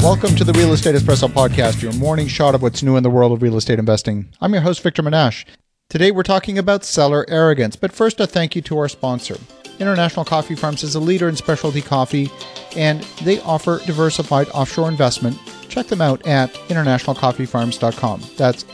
Welcome to the Real Estate Espresso Podcast, your morning shot of what's new in the world of real estate investing. I'm your host, Victor Menashe. Today we're talking about seller arrogance, but first a thank you to our sponsor. International Coffee Farms is a leader in specialty coffee, and they offer diversified offshore investment. Check them out at internationalcoffeefarms.com. That's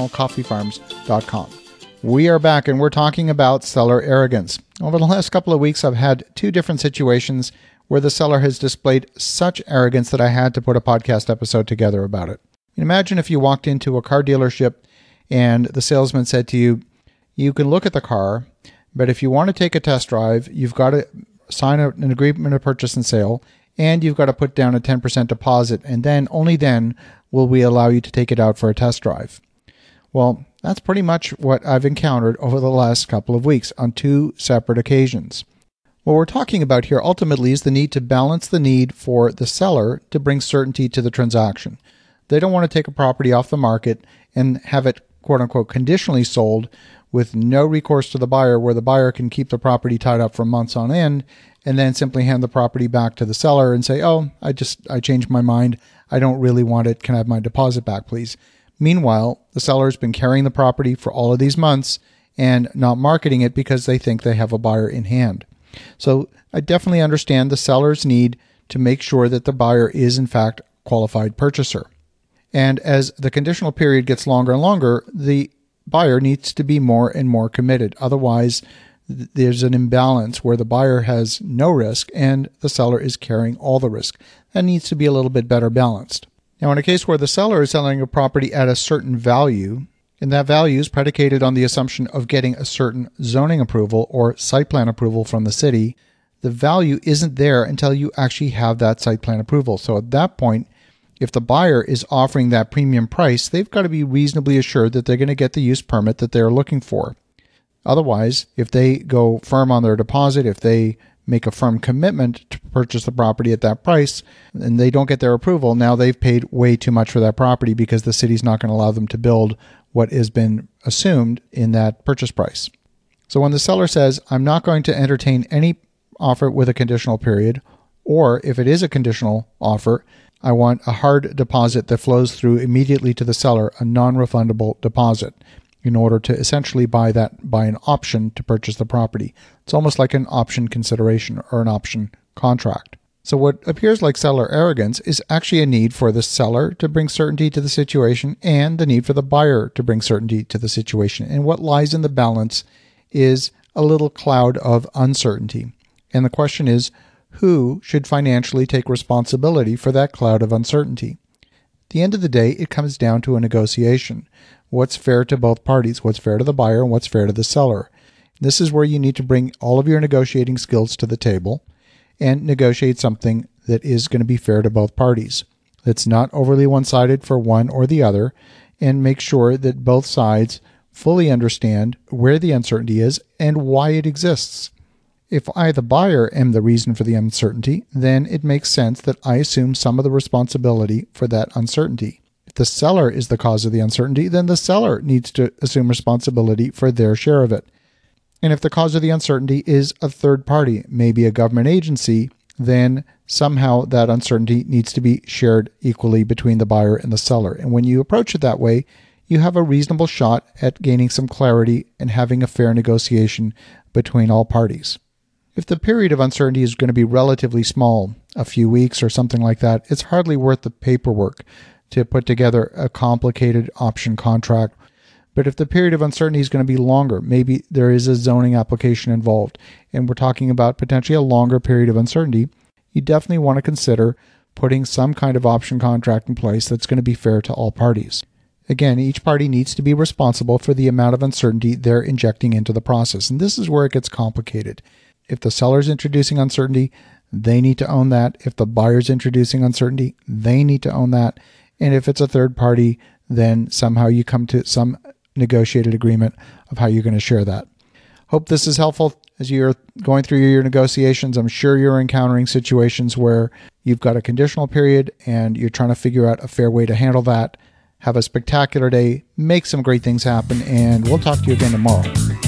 internationalcoffeefarms.com. We are back, and we're talking about seller arrogance. Over the last couple of weeks, I've had two different situations where the seller has displayed such arrogance that I had to put a podcast episode together about it. Imagine if you walked into a car dealership and the salesman said to you, you can look at the car, but if you want to take a test drive, you've got to sign an agreement of purchase and sale, and you've got to put down a 10% deposit, and then only then will we allow you to take it out for a test drive. Well, that's pretty much what I've encountered over the last couple of weeks on two separate occasions. What we're talking about here ultimately is the need to balance the need for the seller to bring certainty to the transaction. They don't want to take a property off the market and have it, quote unquote, conditionally sold with no recourse to the buyer, where the buyer can keep the property tied up for months on end and then simply hand the property back to the seller and say, oh, I changed my mind. I don't really want it. Can I have my deposit back, please? Meanwhile, the seller's been carrying the property for all of these months and not marketing it because they think they have a buyer in hand. So I definitely understand the seller's need to make sure that the buyer is in fact a qualified purchaser. And as the conditional period gets longer and longer, the buyer needs to be more and more committed. Otherwise, there's an imbalance where the buyer has no risk and the seller is carrying all the risk. That needs to be a little bit better balanced. Now, in a case where the seller is selling a property at a certain value, and that value is predicated on the assumption of getting a certain zoning approval or site plan approval from the city, the value isn't there until you actually have that site plan approval. So at that point, if the buyer is offering that premium price, they've got to be reasonably assured that they're going to get the use permit that they're looking for. Otherwise, if they go firm on their deposit, if they make a firm commitment to purchase the property at that price, and they don't get their approval, now they've paid way too much for that property because the city's not going to allow them to build what has been assumed in that purchase price. So when the seller says, I'm not going to entertain any offer with a conditional period, or if it is a conditional offer, I want a hard deposit that flows through immediately to the seller, a non-refundable deposit, in order to essentially buy an option to purchase the property. It's almost like an option consideration or an option contract. So what appears like seller arrogance is actually a need for the seller to bring certainty to the situation and the need for the buyer to bring certainty to the situation. And what lies in the balance is a little cloud of uncertainty. And the question is, who should financially take responsibility for that cloud of uncertainty? At the end of the day, it comes down to a negotiation. What's fair to both parties? What's fair to the buyer and what's fair to the seller? This is where you need to bring all of your negotiating skills to the table and negotiate something that is going to be fair to both parties. That's not overly one-sided for one or the other, and make sure that both sides fully understand where the uncertainty is and why it exists. If I, the buyer, am the reason for the uncertainty, then it makes sense that I assume some of the responsibility for that uncertainty. If the seller is the cause of the uncertainty, then the seller needs to assume responsibility for their share of it. And if the cause of the uncertainty is a third party, maybe a government agency, then somehow that uncertainty needs to be shared equally between the buyer and the seller. And when you approach it that way, you have a reasonable shot at gaining some clarity and having a fair negotiation between all parties. If the period of uncertainty is going to be relatively small, a few weeks or something like that, it's hardly worth the paperwork to put together a complicated option contract. But if the period of uncertainty is going to be longer, maybe there is a zoning application involved, and we're talking about potentially a longer period of uncertainty, you definitely want to consider putting some kind of option contract in place that's going to be fair to all parties. Again, each party needs to be responsible for the amount of uncertainty they're injecting into the process, and this is where it gets complicated. If the seller's introducing uncertainty, they need to own that. If the buyer's introducing uncertainty, they need to own that. And if it's a third party, then somehow you come to some negotiated agreement of how you're going to share that. Hope this is helpful as you're going through your negotiations. I'm sure you're encountering situations where you've got a conditional period and you're trying to figure out a fair way to handle that. Have a spectacular day, make some great things happen, and we'll talk to you again tomorrow.